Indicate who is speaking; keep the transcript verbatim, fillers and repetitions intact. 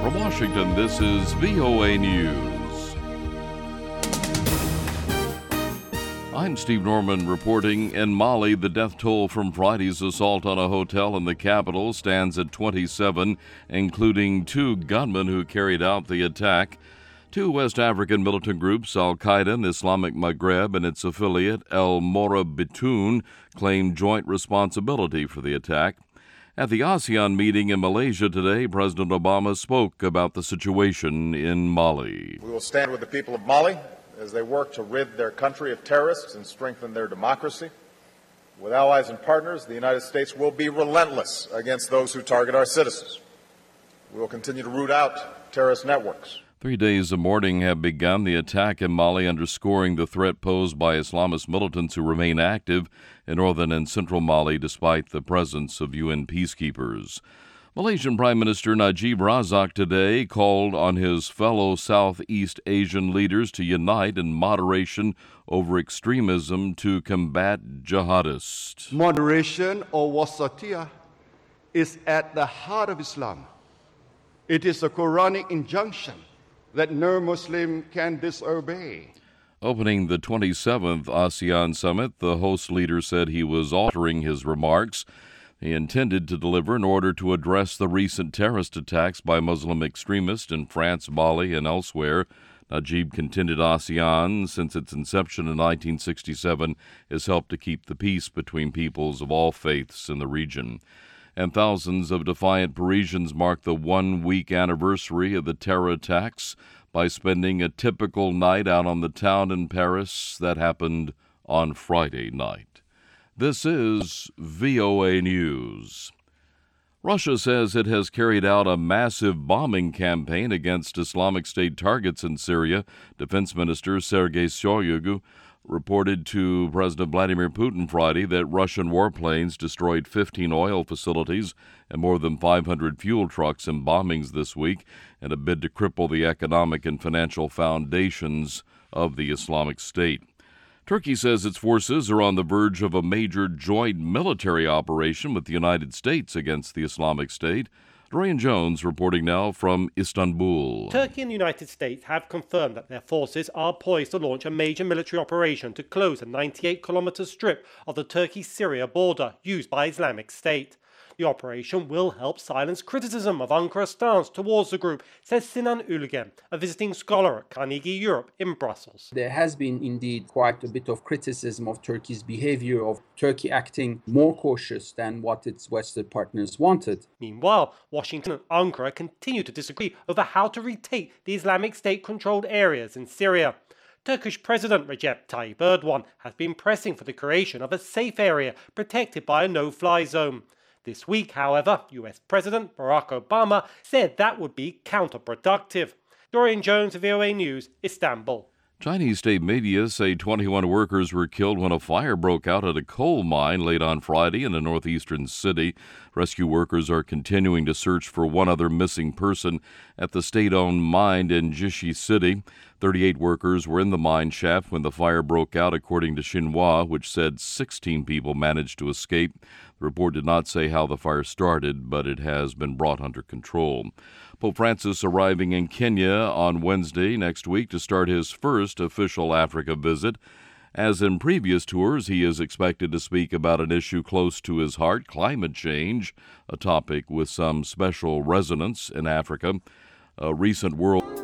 Speaker 1: From Washington, this is V O A News. I'm Steve Norman reporting. In Mali, the death toll from Friday's assault on a hotel in the capital stands at twenty-seven, including two gunmen who carried out the attack. Two West African militant groups, Al-Qaeda and Islamic Maghreb, and its affiliate, El Morabitoun, claimed joint responsibility for the attack. At the ASEAN meeting in Malaysia today, President Obama spoke about the situation in Mali.
Speaker 2: We will stand with the people of Mali as they work to rid their country of terrorists and strengthen their democracy. With allies and partners, the United States will be relentless against those who target our citizens. We will continue to root out terrorist networks.
Speaker 1: Three days of mourning have begun. The attack in Mali underscoring the threat posed by Islamist militants who remain active in northern and central Mali despite the presence of U N peacekeepers. Malaysian Prime Minister Najib Razak today called on his fellow Southeast Asian leaders to unite in moderation over extremism to combat jihadists.
Speaker 3: Moderation, or wasatiyah, is at the heart of Islam. It is a Quranic injunction that no Muslim can disobey.
Speaker 1: Opening the twenty-seventh ASEAN Summit, the host leader said he was altering his remarks. He intended to deliver in order to address the recent terrorist attacks by Muslim extremists in France, Mali, and elsewhere. Najib contended ASEAN, since its inception in nineteen sixty-seven, has helped to keep the peace between peoples of all faiths in the region. And thousands of defiant Parisians mark the one-week anniversary of the terror attacks by spending a typical night out on the town in Paris that happened on Friday night. This is V O A News. Russia says it has carried out a massive bombing campaign against Islamic State targets in Syria. Defense Minister Sergei Shoigu reported to President Vladimir Putin Friday that Russian warplanes destroyed fifteen oil facilities and more than five hundred fuel trucks in bombings this week in a bid to cripple the economic and financial foundations of the Islamic State. Turkey says its forces are on the verge of a major joint military operation with the United States against the Islamic State. Dorian Jones reporting now from Istanbul.
Speaker 4: Turkey and the United States have confirmed that their forces are poised to launch a major military operation to close a ninety-eight kilometer strip of the Turkey-Syria border used by Islamic State. The operation will help silence criticism of Ankara's stance towards the group, says Sinan Ülgen, a visiting scholar at Carnegie Europe in Brussels.
Speaker 5: There has been indeed quite a bit of criticism of Turkey's behavior, of Turkey acting more cautious than what its Western partners wanted.
Speaker 4: Meanwhile, Washington and Ankara continue to disagree over how to retake the Islamic State-controlled areas in Syria. Turkish President Recep Tayyip Erdogan has been pressing for the creation of a safe area protected by a no-fly zone. This week, however, U S President Barack Obama said that would be counterproductive. Dorian Jones, V O A News, Istanbul.
Speaker 1: Chinese state media say twenty-one workers were killed when a fire broke out at a coal mine late on Friday in a northeastern city. Rescue workers are continuing to search for one other missing person at the state-owned mine in Jishi City. thirty-eight workers were in the mine shaft when the fire broke out, according to Xinhua, which said sixteen people managed to escape. The report did not say how the fire started, but it has been brought under control. Pope Francis arriving in Kenya on Wednesday next week to start his first official Africa visit. As in previous tours, he is expected to speak about an issue close to his heart, climate change, a topic with some special resonance in Africa. A recent world